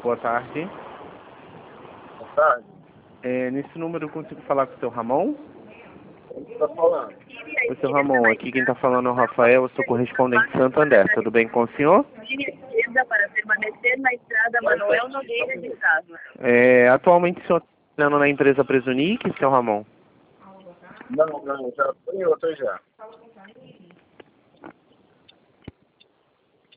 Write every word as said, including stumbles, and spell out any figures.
Boa tarde. Boa tarde. É, nesse número eu consigo falar com o seu Ramon? Quem está falando? O seu Ramon, aqui quem está falando é o Rafael, eu sou correspondente de Santander. Tudo bem com o senhor? Esquerda para permanecer na estrada Manuel Nogueira de Casa. É, atualmente o senhor está trabalhando na empresa Presunic, seu Ramon? Não, não, já tem outra já.